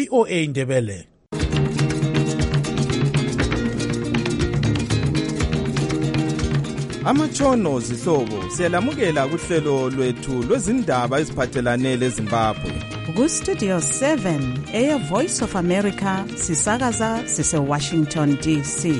VOA Ndebele. Amatshono zihlobo siyalamukela kuhlelo lwethu lwezindaba eziphathelane leZimbabwe. Ku-Studio 7 Air Voice of America sisakaza sise-Washington DC.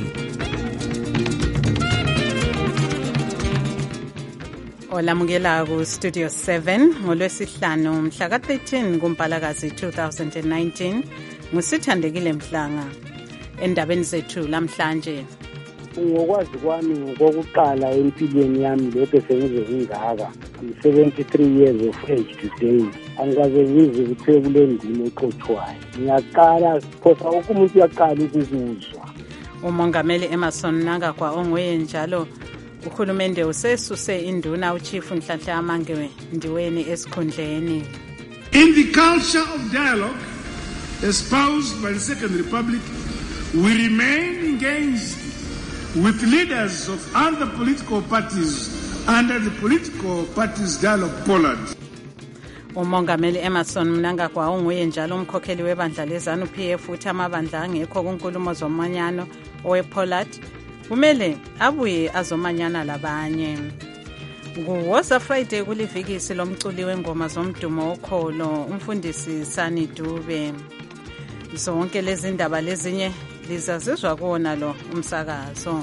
Olamukela ku-Studio 7 ngolwesihlanu mhla ka-13 kuMpalakazi 2019 ngusithandekile Mhlanga. Endabeni zethu lamhlanje, ngokwazi kwami ngokuqala empilweni yami lokho sengize ngingaka, I'm 73 years of age today. Angikaze ngize kuthiwe kule ndima eqothwayo. Ngiyaqala phosa wonke umuntu uyaqala ukuzwa. uMongameli Emmerson Mnangagwa onguye njalo uhulumende usesuse induna uChief Nhlanhla Amange Ndiweni esikhundleni. In the culture of dialogue espoused by the Second Republic, we remain engaged with leaders of other political parties under the Political Parties Dialogue Pollard. uMongameli Emmerson Mnangagwa onguye njalo umkhokheli webandla leZANU-PF uthi amabandla angekho kunkulumo zomanyano owePollard kumele abuye azomanyana labanye. Kuwoza Friday kulivikisi lomculi wengoma zomdumo okholo umfundisi Sani Dube. Zonke lezi ndaba lezinye lizazizwa kuona lo umsakazo.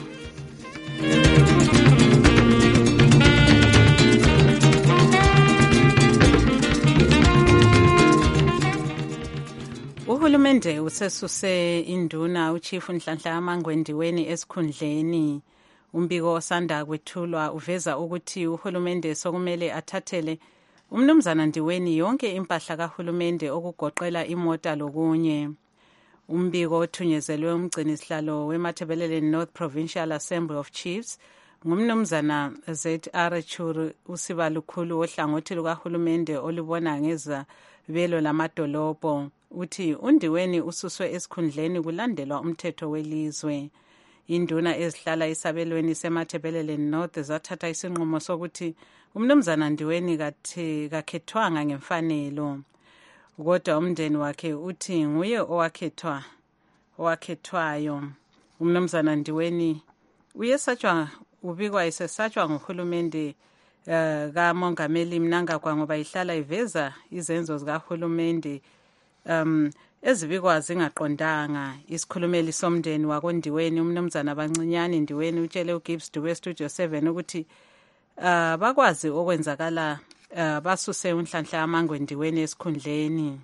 Uhulumende usesuse induna uChief Nhlanhla Amange Ndiweni esikhundleni. Umbiko osanda kwethulwa uveza ukuthi uhulumende sokumele athathele umnumzana Ndiweni yonke impahla kahulumende okugoqela imota lokunye. Umbiko othunyezwe umgcinisihlalo weMatabeleland North Provincial Assembly of Chiefs ngumnumzana ZR Churu usibalukhulu ohlangothi lukahulumende olubona ngezabelo lamadolobho uthi uNdiweni ususwe esikhundleni kulandelwa umthetho welizwe. Induna ezihlala isabelweni seMatabeleland North zathatha isinqumo sokuthi umnumzana Ndiweni kakhethwanga ngemfanelo. Kodwa umndeni wakhe uthi nguye owakhethwayo. Umnumzana Ndiweni ubikwa esesatshwa nguhulumende kaMongameli Mnangagwa ngoba ihlala iveza izenzo zikahulumende ezibikwa zingaqondanga. Isikhulumeli somndeni wakoNdiweni umnumzana Bancinyane Ndiweni utshele uGibbs Dube Studio 7 ukuthi bakwazi okwenzakala basuse uNhlanhla Amange Ndiweni esikhundleni.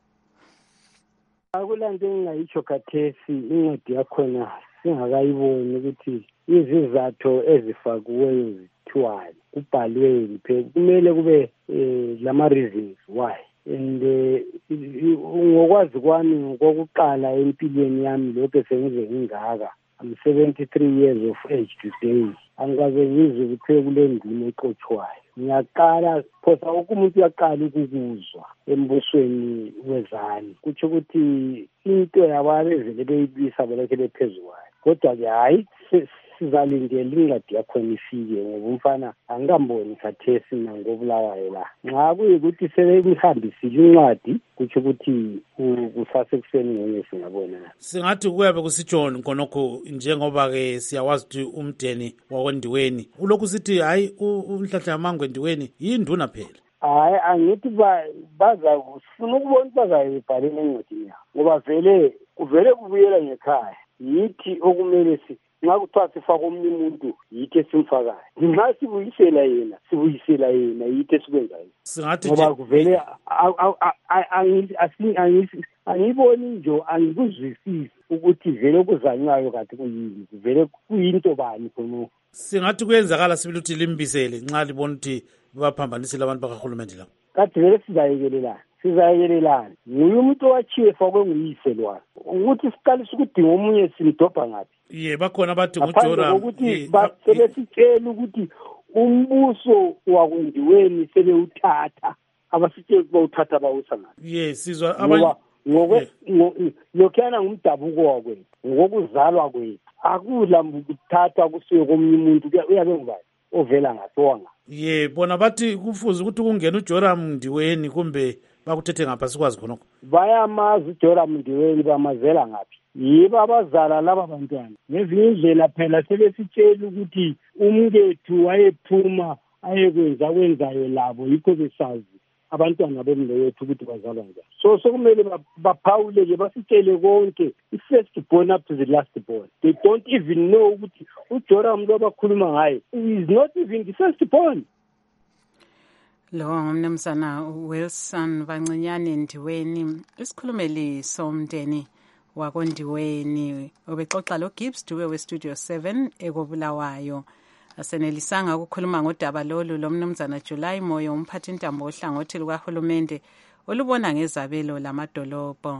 Akulanto engingayitsho khathesi incwadi yakhona singakayiboni ukuthi izizathu ezifakiweyo zithiwani kubhalweni kumele kube lama reasons why. And ngokwazi kwami ngokuqala empilweni yami lokho sengize ngingaka, I'm 73 years of age today. Angikaze ngize kuthiwe kule ndima eqothwayo. Ngiyaqala phosa wonke umuntu uyaqala ukuzwa embusweni wezani. Kutsho ukuthi into yababezele beyibisa belokhe bephezukwayo. Kodwa-ke hayi sizalindela incwadi yakhona ifike ngoba umfana angikamboni khathesi mina ngobulawayo la. Nxa kuyikuthi sebemhambisile incwadi kutsho ukuthi kusasekuseni ngeke singabona. Singathi kuyabe kusitshoni khonokho njengoba-ke siyawazi ukuthi umndeni wakoNdiweni ulokhu sithi hayi uNhlanhla Amange Ndiweni yinduna phela. Hayi angithi bazafuna ukubona bazayibhalela encwadini yabo ngoba kuvele kubuyela ngekhaya. Yithi okumele nxa kuthiwa sifaka omunye umuntu yithi esimfakayo. Nxa sibuyisela yena yithi esikwenzayo. Singathi ngoba kuvele angiboni nje angikuzwisisi ukuthi vele okuzanywayo kade kuyini, vele kuyinto bani khona. Singathi kuyenzakala sibili ukuthi limbisele nxa libona ukuthi baphambanisile abantu bakahulumende la. Kade vele sizayekelelana. Nguye umuntu owachiwe fakwe nguyise lwana. Ukuthi siqalise ukudinga omunye simdobha ngapi. Bakhona abathi nguJoram. Ukuthi sebesitshela ukuthi umbuso wakoNdiweni sebewuthatha. Abasitshela ukuthi bawuthatha bawusa ngapi. Sizwa abanye lokhuyana ngumdabuko wakwethu ngokuzalwa kwethu. Akudla ukuthathwa kusiwe komunye umuntu uyabe ngubani ovela ngaphi wanga. Bona bathi kufuze ukuthi kungena uJoram Ndiweni kumbe bakuthethe ngapha sikwazi khonokho. Bayamazi uJoram Ndiweni bamazela ngaphi. Yibo abazala laba bantwana. Ngezinye indlela phela sebesitshela ukuthi umkethu wayephuma ayekwenza kwenzayo labo yikho besazi abantwana bomlewethu ukuthi bazalwa njani. So sokumele baphawule basitshele konke i-first born up to the last born. They don't even know ukuthi uJoram lo bakhuluma ngaye is not even the first born. Lo ngumnumzana Wilson Vancinyane Ndiweni, isikhulumeli somndeni wakondiweni obexoxa lo Gibbs Dube weStudio 7 ekobulawayo. Asenelisanga ukukhuluma ngodaba lolu lomnumzana July Moyo, umphathi intambo ohlangothi lukahulumende olubona ngezabelo lamadolobho.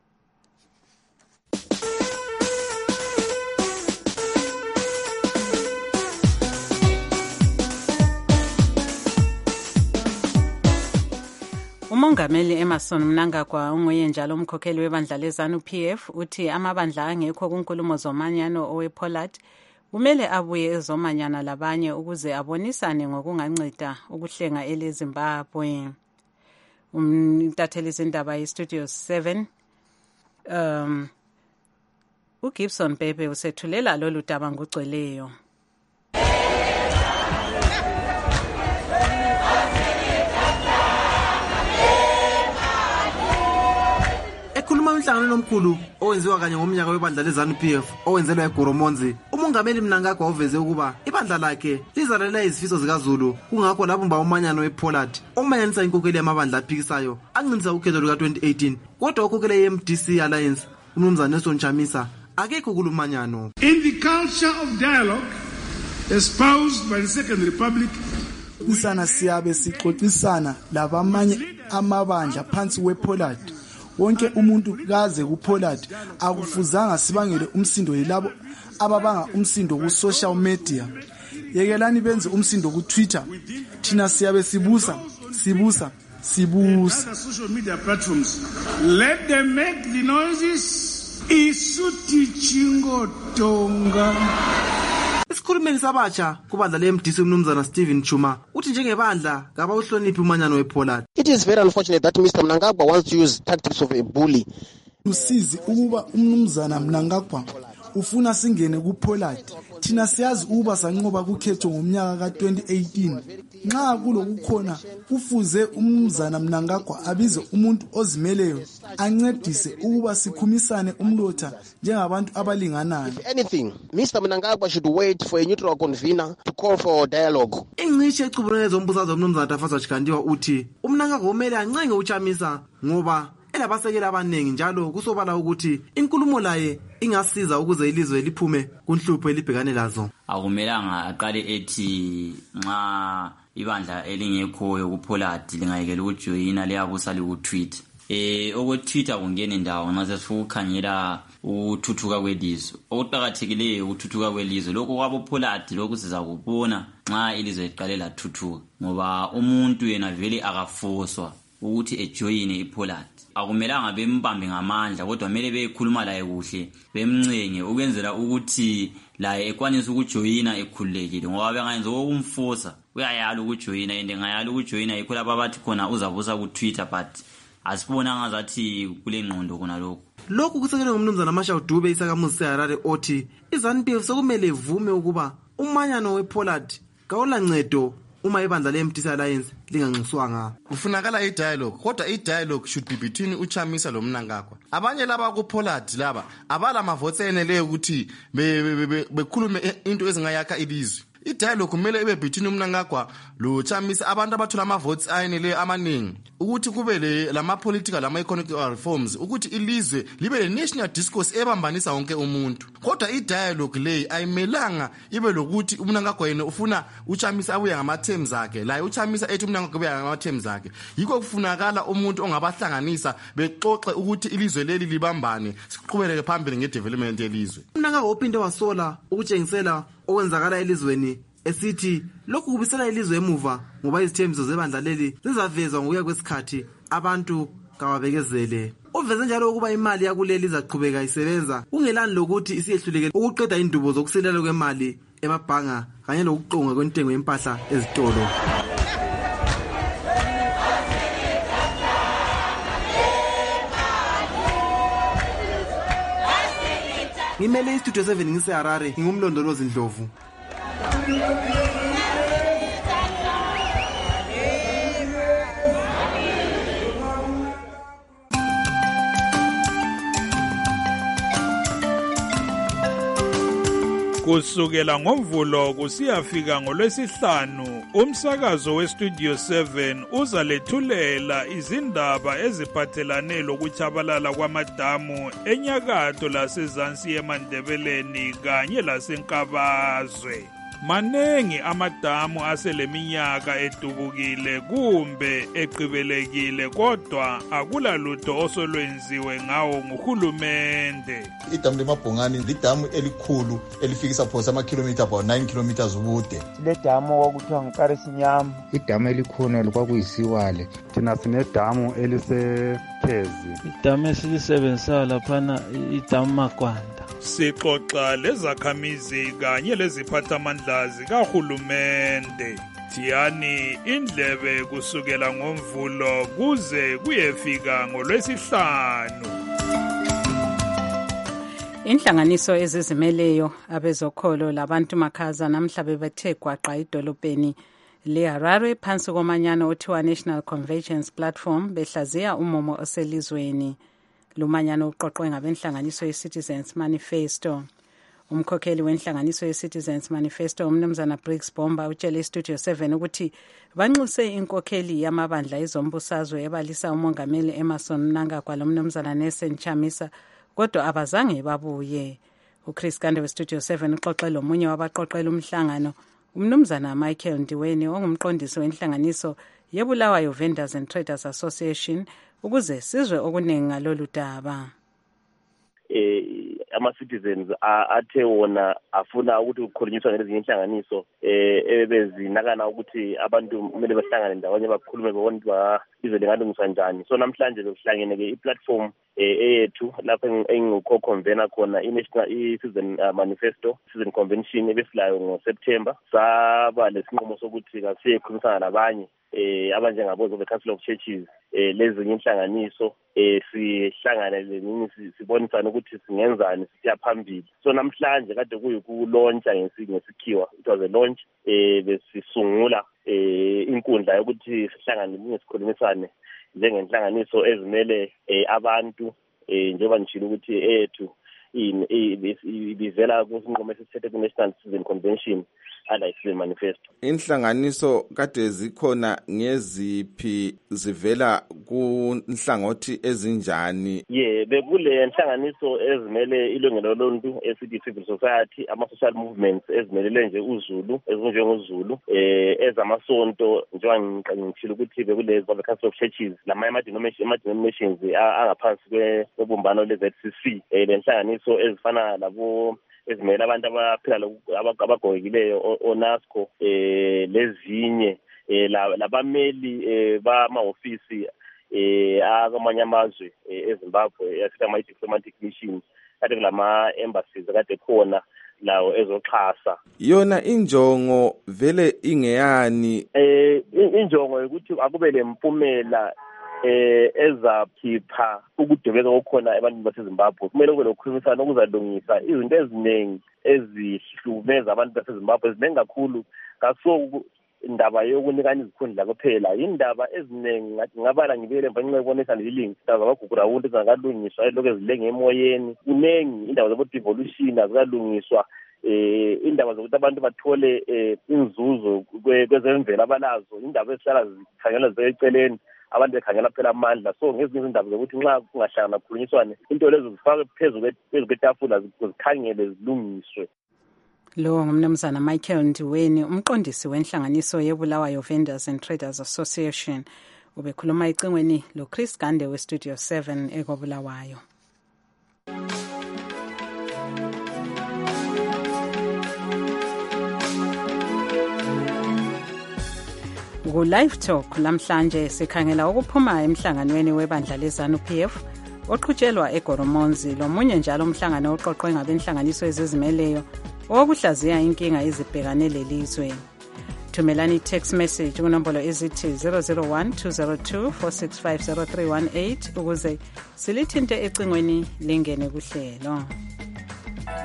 Umongameli Emerson Mnangagwa unguye njalo umkhokheli webandla lezanu PF uthi amabandla angekho kunkulumo zomanyano owePollard kumele abuye ezomanyana labanye ukuze abonisane ngokunganceda ukuhlenga eleZimbabwe. Umtatheli izindaba yeStudio 7 uGibson Bebe usethulela lolu daba ngugcweleyo. Ekhuluma umhlangano omkhulu owenziwa kanye ngomnyaka webandla lezanu PF owenzelwa eGoromonzi, umongameli Mnangagwa uveze ukuba ibandla lakhe lizalela izifiso zikaZulu, kungakho labumba umanyano wePollard omanyanisa inkokheli yamabandla aphikisayo ancinisa ukhetho luka-2018. Kodwa ukhokheli ye-MDC Alliance uMnumzana Nelson Chamisa akekho kulumanyano. In the culture of dialogue espoused by the Second Republic, isana siyabe sixoxisana labamanye amabandla phansi wePollard. Wonke umuntu kaze kuPollard akufuzanga sibangele umsindo yilabo ababanga umsindo ku social media. Yekelani benze umsindo ku Twitter. Thina siyabe sibusa. Social media platforms, let them make the noises. Isuti chingo tonga. Isikhulumeli sabatsha kubandla le-MDC uMnumzana Stephen Chuma uthi njengebandla ngabawuhloniphi umanyano wePollard. It is very unfortunate that Mr. Mnangagwa wants to use tactics of a bully. Usizi ukuba uMnumzana Mnangagwa ufuna singene kuPollard. Thina siyazi ukuba sanqoba kukhetho ngomnyaka ka-2018. Nxa kulokukhona kufuze uMnumzana Mnangagwa abize umuntu ozimeleyo ancedise ukuba sikhumisane umlotha njengabantu abalinganayo. If anything, Mr. Mnangagwa should wait for a neutral convener to call for dialogue. Ingcishi ecubuleke zombusazwe uMnumzana Tafatsha Chikandiwa uthi uMnangagwa kumele ancenge uChamisa ngoba elabasekeli abaningi njalo kusobala ukuthi inkulumo laye ingasiza ukuze ilizwe liphume kunhlupho elibhekane lazo. Akumelanga aqale ethi nxa ibandla elingekhoyo kuPollard lingayekela ukujoyina liyabusa likutweet. Okutweeta kungena indawo nxa sesifuna ukukhangela ukuthuthuka kwelizwe. Okuqakathekileyo ukuthuthuka kwelizwe lokho kwaboPollard lokhu sizakubona nxa ilizwe liqale lathuthuka ngoba umuntu yena vele akafoswa ukuthi ejoyine iPollard. Akumelanga bembambe ngamandla kodwa kumele bekhuluma laye kuhle bemncenge ukwenzela ukuthi laye ekwanise ukujoyina ekhululekile ngoba bengayenza okumfosa uyayala ukujoyina ende ngayala ukujoyina yikho lapha bathi khona uzabusa ku Twitter but asibonanga zathi kule ngqondo khona lokho. Lokhu kusekelwe ngumnumzana Mashaw Dube isakamuzi seHarare othi iZanu-PF sokumele ivume ukuba umanyano wePollard kawulancedo uma ibandla le-MDC Alliance linganxuswanga. Kufunakala i-dialogue kodwa i-dialogue should be between uChamisa lo Mnangagwa. Abanye laba kuPollard laba abala amavotes eneleyo ukuthi bekhulume into ezingayakha ilizwe. I-dialogue kumele ibe between uMnangagwa lo Chamisa abantu abathola ama-votes ayeneleyo amaningi ukuthi kube lama-political lama-economic reforms ukuthi ilizwe libe le-national discourse ebambanisa wonke umuntu. Kodwa i-dialogue leyi ayimelanga ibe lokuthi uMnangagwa yena ufuna uChamisa abuye ngama-terms akhe laye uChamisa ethi uMnangagwa abuye ngama-terms akhe. Yikho kufunakala umuntu ongabahlanganisa bexoxe ukuthi ilizwe leli libambane siqhubeleke phambili ngedevelopment yelizwe. uMnangagwa uphinde wasola ukutshengisela okwenzakala elizweni esithi lokhu kubisela ilizwe emuva ngoba izithembiso zebandla leli zizavezwa ngokuya kwesikhathi abantu kawabekezele. Uveze njalo ukuba imali yakuleli izaqhubeka isebenza kungelani lokuthi isiyehluleke ukuqeda indubo zokusilela kwemali emabhanga kanye lokuqonga kwentengo yempahla ezitolo. ngimele istudio 7 ngiseharare ngingumlondolozi Ndlovu. Kusukela ngoMvulo kusiyafika ngoLwesihlanu, umsakazo weStudio 7 uzalethulela izindaba eziphathelane lokutshabalala kwamadamu enyakatho lasezansi eMandebeleni kanye laseNkabazwe. Manengi amadamu aseleminyaka edubukile kumbe eqibelekile, kodwa akulalutho osolwenziwe ngawo nguhulumende. Idamu leMabhongani lidamu elikhulu elifikisa phosa amakhilomitha about 9 kilometers ubude. Sinedamu okuthiwa nguKarisinyama. Idamu elikhona lokwakuyisiwale. Thina sinedamu eliseKhezi. Idamu esilisebenzisayo laphana idamu Makwanda. Sixoxa lezakhamizi kanye leziphathamandla zikahulumende. Thiyani indlebe kusukela ngoMvulo kuze kuyefika ngoLwesihlanu. Inhlanganiso ezizimeleyo abezokholo labantu makhaza namhla bebethe gwaqa idolobheni leHarare phansi komanyano othiwa National Convergence Platform behlaziya umumo oselizweni. Lumanyano uqoqwe ngabenhlanganiso ye-Citizens Manifesto. Umkhokheli wenhlanganiso ye-Citizens Manifesto umnumzana Briggs Bomba utshele iStudio 7 ukuthi banxuse inkokheli yamabandla ezombusazwe ebalisa umongameli Emmerson Mnangagwa lomnumzana Nelson Chamisa, kodwa abazange babuye. UChris Gande weStudio 7 uxoxe lomunye wabaqoqela umhlangano, umnumzana Michael Ndiweni ongumqondisi wenhlanganiso yeBulawayo Vendors and Traders Association, ukuze sizwe okuningi ngalolu daba. Ama-citizens athe wona afuna ukuthi kukhulunyiswa ngezinye inhlanganiso ebezinakana ukuthi abantu kumele bahlangane ndawonye bakhulume bebone ukuthi izwe lingalungiswa njani. So namhlanje bekuhlangene-ke i-platform eyethu lapho engiko-convena khona i-Citizen Manifesto, Citizen Convention ebesilayo ngoSeptember. Saba lesinqumo sokuthi kasiye khulumisana labanye abanjengabo the Council of Churches, lezinye inhlanganiso sihlangane lenini sibonisana ukuthi singenzani siya phambili. So namhlanje kade kuyikulouncha ngesikhiwa, it was a launch besisungula inkundla yokuthi sihlangane sikhulumisane njengenhlanganiso ezimele abantu njengoba ngishilo ukuthi ethu ibizela kusinqumo esithethe ku-National Citizen Convention ala-Citizen Manifesto. Inhlanganiso kade zikhona ngeziphi, zivela kunhlangothi ezinjani? Bekule nhlanganiso ezimele ilungelo loluntu esithi civil society, ama-social movements ezimelele nje uZulu, ezinjengozulu, ezamasonto njengoba ngishilo ukuthi bekulezi the Council of Churches, ama-denominations angaphansi kwebumbano le-ZCC, le nhlanganiso ezifana labo ezimele abantu abaphila abagogekileyo oNASCO, lezinye labameli bamahofisi akamanye amazwe eZimbabwe asithi ama-diplomatic missions, kade kulama-embassies kade khona lawo ezoxhasa. Yona injongo vele ingeyani? Injongo ukuthi akube lempumela ezaphipha ukudebeka okukhona ebantwini baseZimbabwe. Kumele kube lokukhulumisana okuzalungisa izinto eziningi ezihlumeza abantu baseZimbabwe, eziningi kakhulu. Kaso indaba yokunikana izikhundla kuphela, indaba eziningi ngathi ngabala ngibele mfanele ngibonisa nelilingi indaba zabagugu rawundi ezingakalungiswa elokhu ezilenge emoyeni. Kuningi indaba zobu-devolution azikalungiswa, indaba zokuthi abantu bathole inzuzo kwezemvelo abalazo, indaba ezihlala zikhangelwa ziseceleni abantu bekhangela phela amandla. So ngezinye izindaba zokuthi nxa kungahlangana kukhulunyiswane into lezo zifakwe phezu kwetafula zikhangele zilungiswe. Lo ngumnumzana Michael Ndiweni, umqondisi wenhlanganiso yeBulawayo Vendors and Traders Association, ubekhuluma ecingweni loChris Gande weStudio 7 eKobulawayo. Ku-Live Talk lamhlanje sikhangela ukuphuma emhlanganweni webandla leZANU-PF oqhutshelwa eGoromonzi, lomunye njalo umhlangano oqoqwe ngabenhlanganiso ezizimeleyo owokuhlaziya inkinga ezibhekane lelizwe. Thumelani i-text message kunombolo ezithi 001-202-465-0318 ukuze silithinte ecingweni lingene kuhlelo.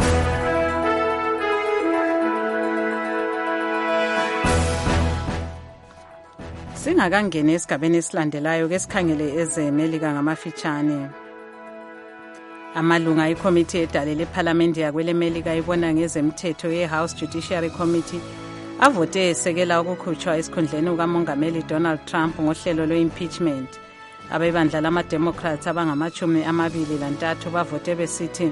Singakangena esigabeni esilandelayo ke sikhangele ezemelika ngamafitshane. Amalunga ekomiti edale lephalamende yakwelemelika ibona ngezemthetho ye-House Judiciary Committee avote esekela ukukhutshwa esikhundleni kukamongameli Donald Trump ngohlelo lwe-impeachment. Abebandla lama-Democrats abangama-23 bavote besithi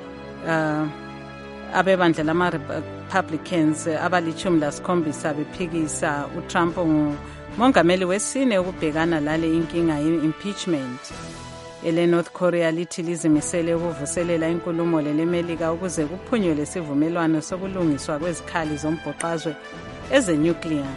abebandla lama-Republicans abali-17 bephikisa uTrump ngumongameli wesine ukubhekana lale inkinga ye-impeachment. North Korea lithi lizimisele ukuvuselela inkulumo lemelika ukuze kuphunywe lesivumelwano sokulungiswa kwezikhali zombhoqazwe ezenuclear.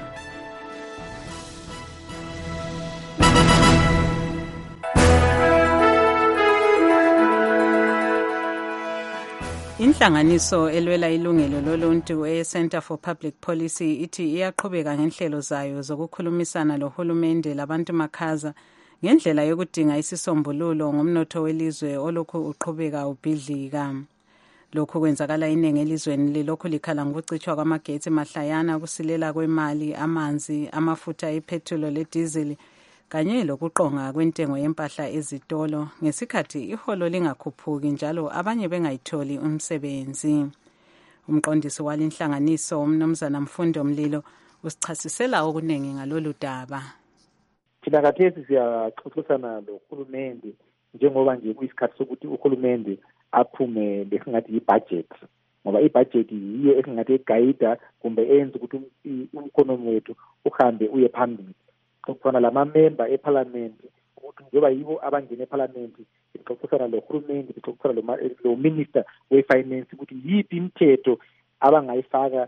Inhlanganiso elwela ilungelo loluntu e-Center for Public Policy ithi iyaqhubeka ngenhlelo zayo zokukhulumisana lohulumende labantu makhaza ngendlela yokudinga isisombululo ngomnotho welizwe olokhu uqhubeka ubhidlika. Lokhu kwenzakala iningi elizweni lilokhu likhala ngokucitshwa kwamagetsi mahlayana, ukusilela kwemali, amanzi, amafutha epetrol ledizili kanye lokuqonga kwentengo yempahla ezitolo ngesikhathi iholo lingakhuphuki njalo abanye bengayitholi umsebenzi. Umqondisi walinhlanganiso uMnumzana Mfundo Mlilo usichasisela okuningi ngalolu daba. Thina kathesi siyaxoxisana lohulumende njengoba nje kuyisikhathi sokuthi uhulumende aphume besingathi yi-budget, ngoba i-budget yiyo esingathi egayida kumbe eyenza ukuthi umkhonomi wethu uhambe uye phambili. Kufana lama-member eparliament ukuthi njengoba yibo abangena eparliament bexoxisana lohulumende, bexoxisana lo minister we-finance ukuthi yiphi imithetho abangayifaka,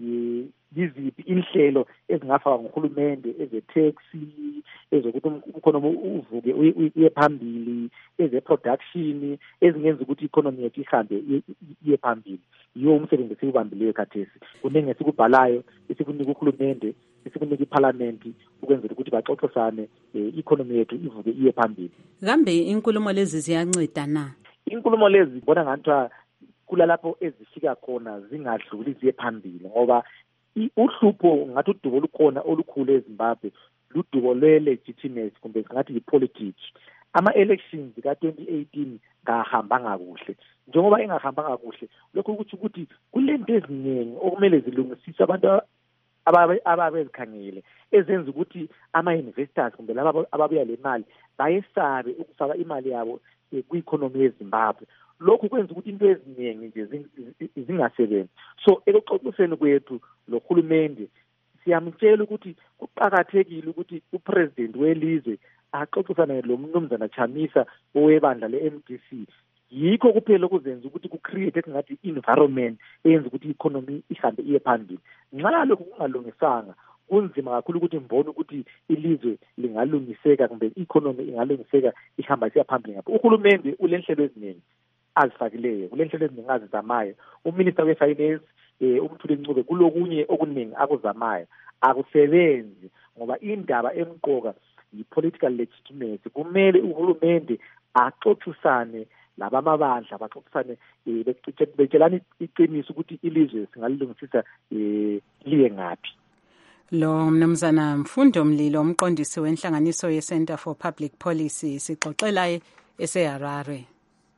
yiziphi inhlelo ezingafakwa nguhulumende eze-taxi, ezokuthi umkhonomi uvuke uye phambili, eze-production ezingenza ukuthi i-economy yethu ihambe iye phambili. Yiwo umsebenzi esiwubambileyo khathesi. Kuningi esikubhalayo esikunika uhulumende, esikunika iparliament ukwenzela ukuthi baxoxisane i-economy yethu ivuke iye phambili. Kambe inkulumo lezi ziyanceda na? Inkulumo lezi bona ngathiwa kulalapho ezifika khona zingadluli ziye phambili, ngoba uhlupho ngathi udubo olukhona olukhulu eZimbabwe ludubo lwe-legitimacy kumbe singathi yi-politics. Ama-elections ka-2018 ngahambanga kuhle. Njengoba engahambanga kuhle, lokho ukuthi kulento eziningi okumele zilungisise abantu ababezikhangele ezenza ukuthi ama-investors kumbe laba ababuya le mali bayesabe ukufaka imali yabo kwi-economy yeZimbabwe. Lokhu kwenza ukuthi into eziningi nje zingasebenzi. So ekuxoxiseni kwethu lohulumende siyamtshela ukuthi kuqakathekile ukuthi upresident welizwe axoxisane lo Mnumzana Chamisa owebandla le-MDC. Yikho kuphela okuzenza ukuthi ku-create esingathi environment eyenza ukuthi i-economy ihambe iye phambili. Nxa lokhu kungalungisanga kunzima kakhulu ukuthi mbone ukuthi ilizwe lingalungiseka kumbe i-economy ingalungiseka ihamba siya phambili ngapha. Uhulumende ulenhlelo eziningi azifakileyo, kulenhlelo eziningi azizamayo. Uminister we-finance uMthuli Ncube kulokunye okuningi akuzamayo, akusebenzi ngoba indaba emqoka yi-political legitimacy. Kumele uhulumende axoxisane labamabandla, baxoxisane betshelana iqiniso ukuthi ilizwe singalilungisisa liye ngaphi. Lo Mnumzana Mfundo Mlilo umqondisi wenhlanganiso ye-Center for Public Policy sixoxela eseHarare.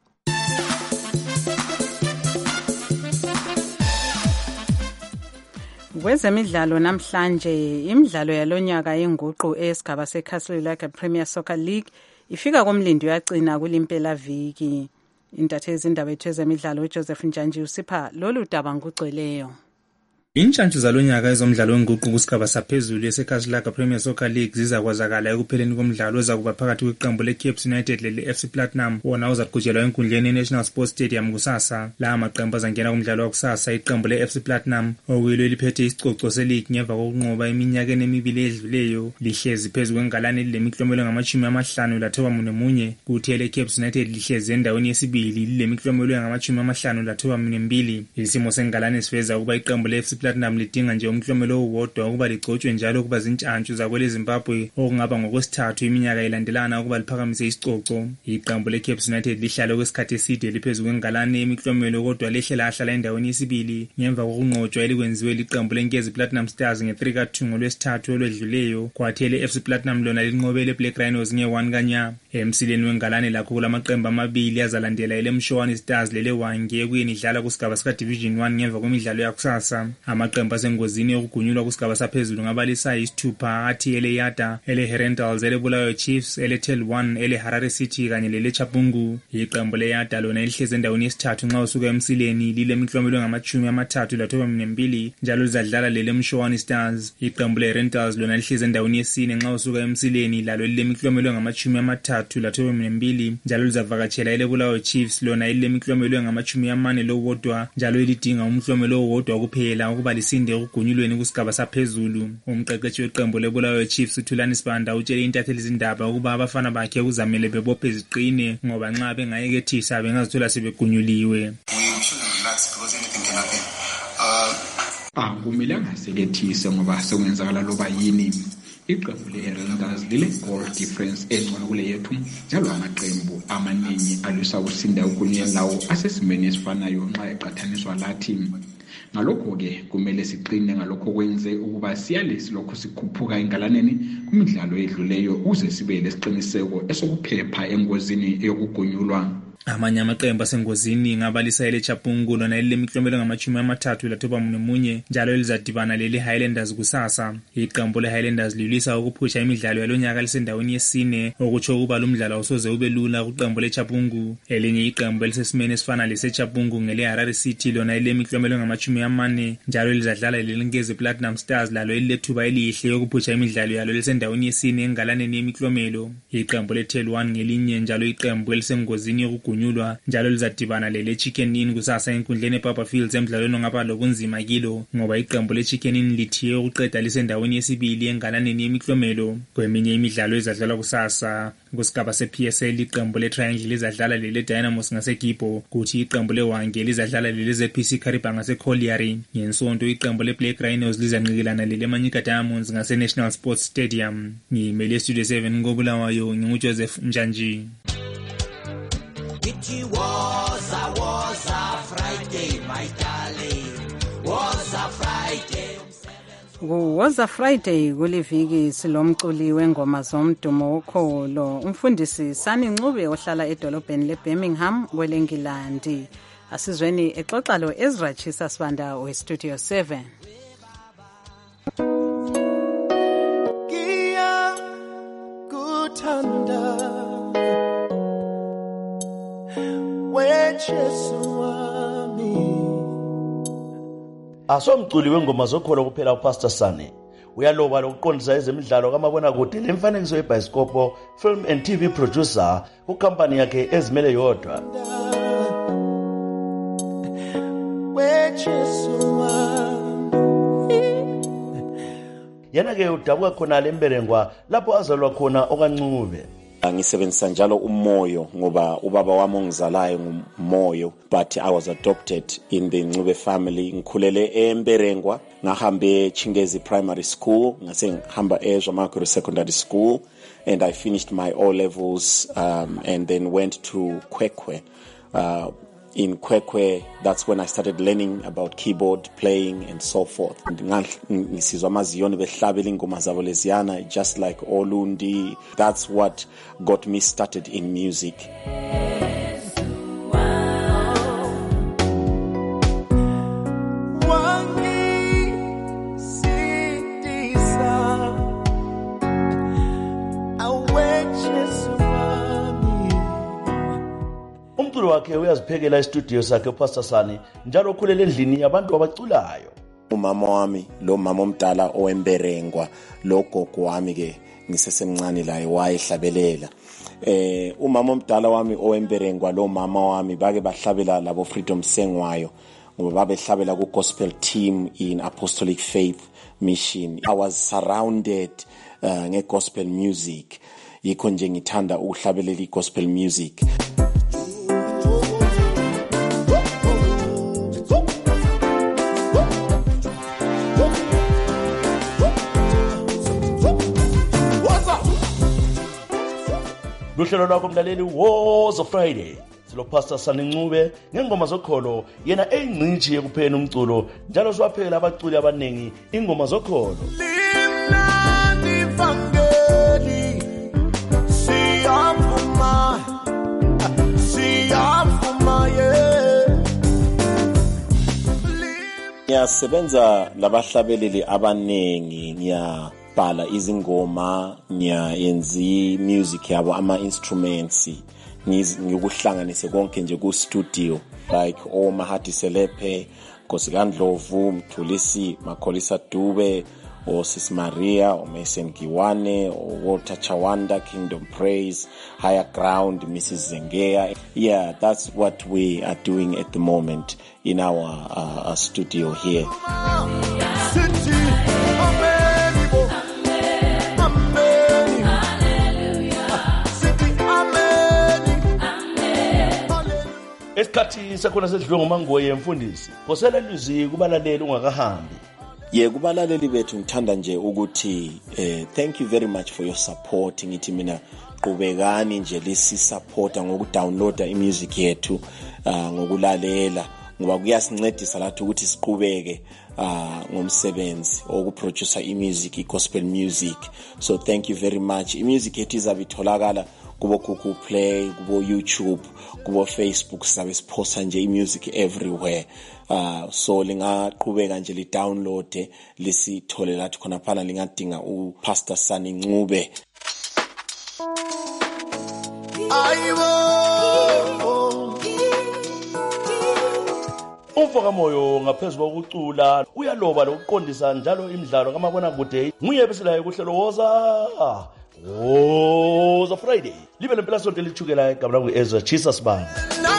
Kwezemidlalo namhlanje imidlalo yalonyaka yenguqu esigaba seCastle Lake Premier Soccer League ifika komlindo yagcina kulimpela viki. Intatheli indaba ethu ezemidlalo uJoseph Njanji usipha lolu daba ngugcweleyo. Intshantshu zalonyaka ezomdlalo wenguqu kusigaba saphezulu yeseCastle Premier Soccer League zizakwazakala ekupheleni komdlalo ozakuba phakathi kweqembu leCapes United le-FC Platinum wona uzaqhutshelwa enkundleni yeNational Sports Stadium kusasa. La maqembu azangena kumdlalo wakusasa iqembu le-FC Platinum okuyilo eliphethe isicoco seleague ngemva kokunqoba eminyakeni emibili edluleyo lihlezi phezu kwengalane lilemiklomelo ngama-51 kuthi eleCapes United lihlezi endaweni yesibili lilemiklomelo ngama-52. Isimo sengalane siveza ukuba iqembu le-FC Platinum lidinga nje umklomelo owodwa ukuba ligcotshwe njalo ukuba zintshantshu zakwele Zimbabwe okungaba ngokwesithathu iminyaka ilandelana ukuba liphakamise isicoco. Iqembu leCape United lihlala kwesikhathi eside liphezulu kwengalane yemiklomelo kodwa lehle lahlala endaweni yesibili ngemva kokunqotshwa elikwenziwe liqembu leNkezi Platinum Stars nge-3-2 ngolwesithathu olwedluleyo. Kwathi leFC Platinum lona linqobele Black Rhinos nge-1 kanya. Emsileni wengalane lakho kulamaqembu amabili azalandela eleMshowani Stars leleWange kuyeni idlala kusigaba sika Division 1 ngemva kwemidlalo yakusasa. Amaqembu asengozini yokugunyulwa kusigaba saphezulu ngabalisa isithupha athi eleYada, eleHerentals, eleBulawayo Chiefs, eleTel 1, eleHarare City kanye leleChapungu. Iqembu leYada lona lihleze endaweni yesithathu nxa usuka emsileni lilemiklomelo ngama-32 njalo lizadlala lelemshowani Stars. Iqembu leHerentals lona lihleze endaweni yesine nxa usuka emsileni lalo lilemiklomelo ngama-32 njalo lizavakatshela eleBulawayo Chiefs lona lilemiklomelo ngama-40 njalo lidinga umklomelo owodwa kuphela ukuba lisinde ekugunyulweni kusigaba saphezulu. Umqeqeshi weqembu leBulawayo Chiefs uThulani Sibanda utshele intatheli izindaba ukuba abafana bakhe kuzamele bebophe ziqine ngoba nxa bengayekethisa bengazithola sebegunyuliwe. Akumelanga sekethise ngoba sekwenzakala loba yini. Iqembu leHerentals lile goal difference engcono kule yethu njalo amaqembu amaningi alwisa ukusinda ukunyela lawo asesimeni esifanayo nxa eqathaniswa lathi. Ngalokho-ke kumele siqine ngalokho kwenze ukuba siyale silokho sikhuphuka engalaneni kumidlalo edluleyo ukuze sibe lesiqiniseko esokuphepha engozini yokugunyulwa. Amanye amaqembu asengozini ngabalisa eleChapungu lona lilemiklomelo ngama-31 njalo elizadibana leleHighlanders kusasa. Iqembu leHighlanders lilwisa ukuphusha imidlalo yalonyaka lisendaweni yesine okutsho ukuba lumdlalo awusoze ube lula kuqembu leChapungu. Elinye iqembu elisesimeni esifana leseChapungu ngeleHarare City lona lilemiklomelo ngama-40 njalo lizadlala leLenkezi Platinum Stars lalo elilethuba elihle yokuphusha imidlalo yalo lisendaweni yesine engalaneni yemiklomelo. Iqembu leTel 1 ngelinye njalo iqembu elisengozini yokugunyulwa njalo lizadibana leChicken Inn kusasa enkundleni ePapa Fields emidlalweni ongaba lobunzima kilo ngoba iqembu leChicken Inn lithiye ukuqeda lisendaweni yesibili engalaneni yemiklomelo. Kweminye imidlalo ezadlalwa kusasa kusigaba sePSL iqembu leTriangle lizadlala leleDynamos ngaseGibo kuthi iqembu leWange lizadlala leleZPC Kariba ngaseCollieri. Ngensonto iqembu leBlack Rhinos lizanqikelana leleManyika Diamonds ngaseNational Sports Stadium. Ngimele Studio 7 ngoBulawayo nginguJoseph Njanji. It was a Friday, my darling. Was a Friday. Was a Friday kuliviki silomculi wengoma zomdumo wokholo umfundisi Sani Ncube ohlala edolobheni leBirmingham kweleNgilandi. Asizweni exoxa lo Ezra Chisa Sibanda weStudio 7. Kia kuthanda wejesu wami. Asomculi wengoma zokholo kuphela uPastor Sane uyaloba lokuqondisa ezemidlalo kamabonakude lemfanekiso yebhayisikopho film and TV producer kukampani yakhe ezimele yodwa. Yena-ke udabuka khona lemberengwa lapho azalwa khona okaNcube. Ngisebenzisa njalo umoyo ngoba ubaba wami ongizalayo ngumoyo, but I was adopted in the Ncube family. Ngikhulele eMberengwa, ngahambe Chingezi Primary School, ngase ngihamba eZwamaguru Secondary School, and I finished my O levels and then went to Kwekwe. In Kwekwe, that's when I started learning about keyboard playing and so forth. Ngisizwa amaziyoni behlabela ingoma zabo leziyana just like Olundi. That's what got me started in music. Umculo wakhe uyaziphekela estudio sakhe uPastor Sani njalo ukhulele endlini yabantu abaculayo. Umama wami lo mama omdala owemberengwa lo gogo wami ke ngisesemncane la wayehlabelela. Umama omdala wami owemberengwa lo mama wami bake bahlabela labo Freedom Sengwayo ngoba babehlabela ku gospel team in Apostolic Faith Mission. I was surrounded nge-gospel music. Yikho nje ngithanda ukuhlabelela i-gospel music. uhlelo lwakho mlaleli Woza Friday. Silo Pastor Sani Ncube ngengoma zokholo yena eyingcitshi yekupheni umculo njalo siwaphela abaculi abanengi ingoma zokholo. Ngiyasebenza labahlabeleli abanengi, ngiyabhala izingoma, ngiyenza music yabo ama-instruments, ngikuhlanganise konke nje ku-studio like Mahati Selephe, NkosikaNdlovu, Mthulisi Makholisa Dube, Sis Maria, Mason Giwane, Walter Chawanda, Kingdom Praise, Higher Ground, Mrs. Zengea. Yeah, that's what we are doing at the moment in our studio here. Esikhathi sakhona sedlwe ngomangoye mfundisi. Phosela ilizwi kubalaleli ungakahambi. Kubalaleli bethu ngithanda nje ukuthi thank you very much for your support. Ngithi mina qhubekani nje lesi supporta ngokudownloada imusic yethu, ngokulalela ngoba kuyasincedisa lathi ukuthi siqhubeke ngomsebenzi okuproducer imusic, gospel music. So thank you very much. Imusic yethu izabe itholakala kubo Google Play, kubo YouTube, kubo Facebook, sizabe siposta nje imusic everywhere. So lingaqhubeka nje li download lisithole lathi khona phana lingadinga uPastor Sani Ncube. Umfoka moyo ngaphezulu kokucula uyaloba lokuqondisa njalo imidlalo kamabona kude nguye besilayo kuhlelo Woza Friday. Libe lempela sonke lichukela igama langu Ezra Jesus Band.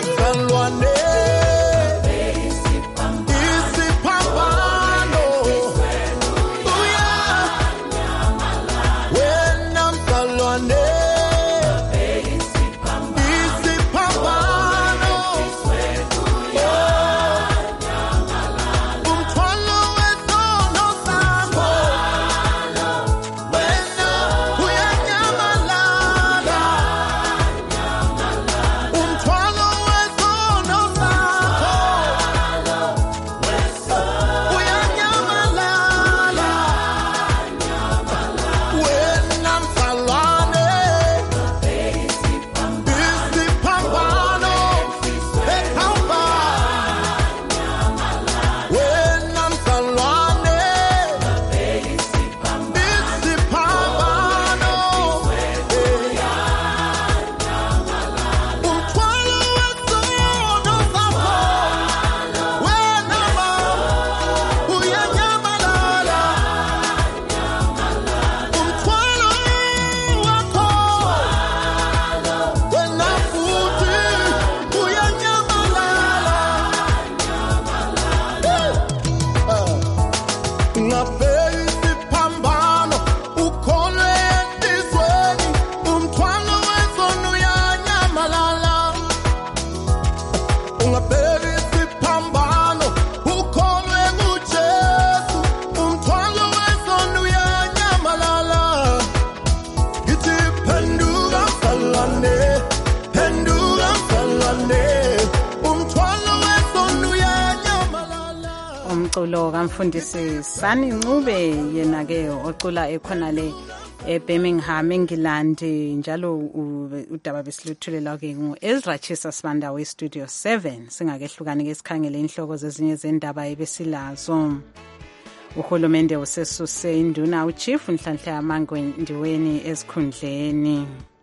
umculo kamfundisi Sani Ncube yena ke ocula ekhona le eBirmingham England njalo udaba besiluthulela ke nguEzra Jesus Banda we Studio 7 singakehlukani ke sikhangele inhloko zezinye zendaba ebesilazo. Uhulumende usesuse induna uChief Nhlanhla Yamangwendiweni esikhundleni.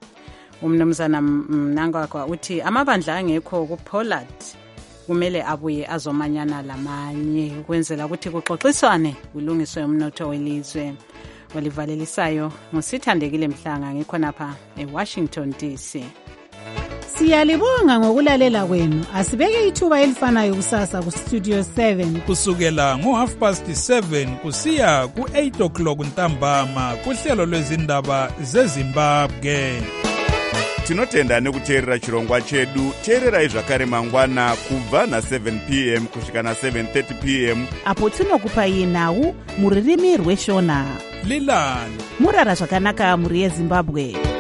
Umnumzana Mnangagwa uthi amabandla angekho kuPollard kumele abuye azomanyana lamanye ukwenzela ukuthi kuxoxiswane kulungiswe umnotho welizwe. Olivalelisayo ngusithandekile Mhlanga ngikhonapha eWashington DC. Siyalibonga ngokulalela kwenu. Asibeke ithuba elifanayo kusasa ku Studio 7 kusukela ngo7:30 kusiya ku8:00 ntambama kuhlelo lwezindaba zeZimbabwe. Tinotenda nekuteerera chirongwa chedu. Teererai zvakare mangwana kubva na7 p.m. kusvika na7:30 p.m. apo tinokupai nhau muririmi rweshona. Lilani murara zvakanaka muri yeZimbabwe.